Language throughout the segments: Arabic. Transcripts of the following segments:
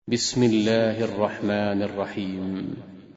بسم الله الرحمن الرحيم.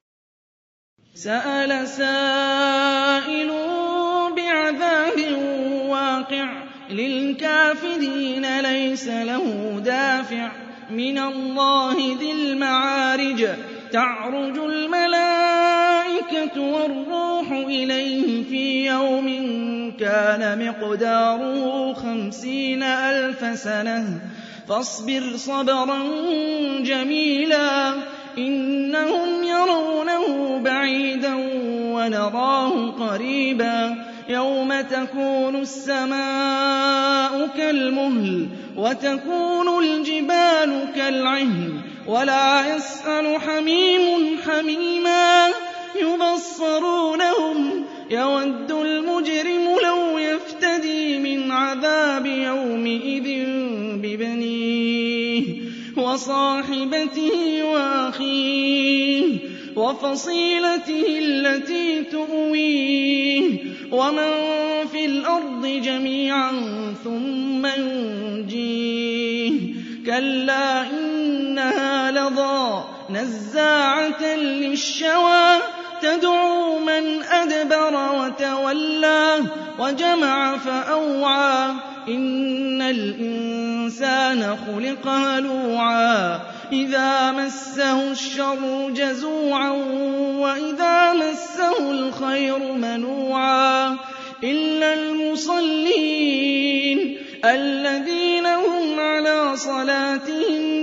سأل سائل بعذاب واقع للكافرين ليس له دافع من الله ذي المعارج تعرج الملائكة والروح إليه في يوم كان مقداره 50,000 سنة فاصبر صبرا جميلا إنهم يرونه بعيدا ونراه قريبا يوم تكون السماء كالمهل وتكون الجبال كالعهن ولا يسأل حميم حميما يبصرونهم يود المجرم لو يفتدي من عذاب يومئذ ببنيه وصاحبته وأخيه وفصيلته التي تؤويه ومن في الأرض جميعا ثم ينجيه كلا إنها لظى نزاعة للشوى تدعو من أدبر وتولى وجمع فأوعى إن الإنسان خلق هلوعا إذا مسه الشر جزوعا وإذا مسه الخير منوعا إلا المصلين الذين هم على صلاتهم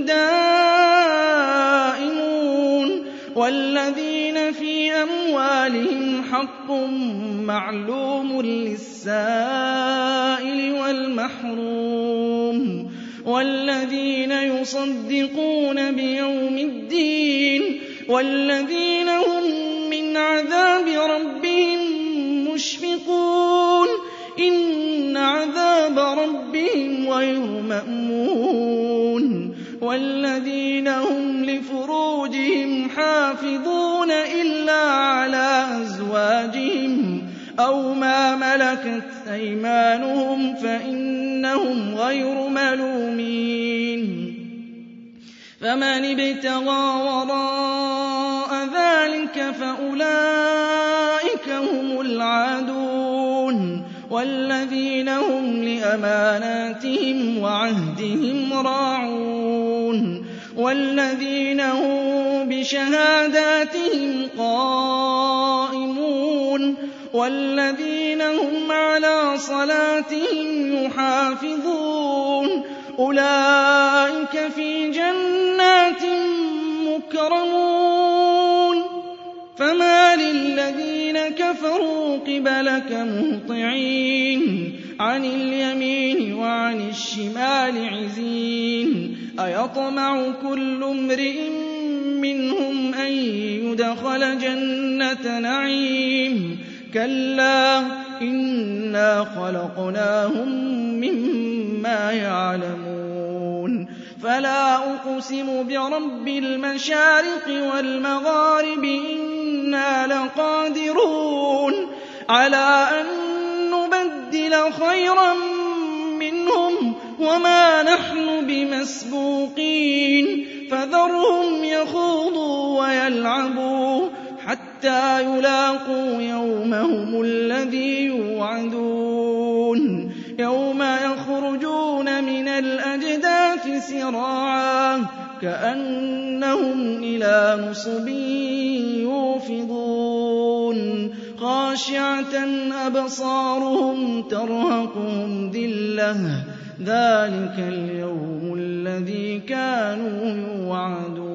دائمون والذين في أموالهم حق معلوم للسائل والمحروم والذين يصدقون بيوم الدين والذين هم من عذاب ربهم مشفقون إن عذاب ربهم غير مأمون والذين هم لفروجهم حافظون إلا على أزواجهم أو ما ملكت أيمانهم فإنهم غير ملومين فمن ابتغى وراء ذلك فأولئك هم العادون والذين هم لأماناتهم وعهدهم راعون والذين هم بشهاداتهم قائمون والذين هم على صلاتهم يحافظون أولئك في جنات مكرمون فما للذين كفروا قبلك مهطعين عن اليمين وعن الشمال عزين أيطمع كل امرئ منهم أن يدخل جنة نعيم كلا إنا خلقناهم مما يعلمون فلا أقسم برب المشارق والمغارب إنا لقادرون على أن نبدل خيرا منهم وما نحن بمسبوقين فذرهم يخوضوا ويلعبوا حتى يلاقوا يومهم الذي يوعدون يوم يخرجون من الأجداث سراعا كأنهم إلى نصب يوفضون خاشعة أبصارهم ترهقهم ذلة ذلك اليوم الذي كانوا يوعدون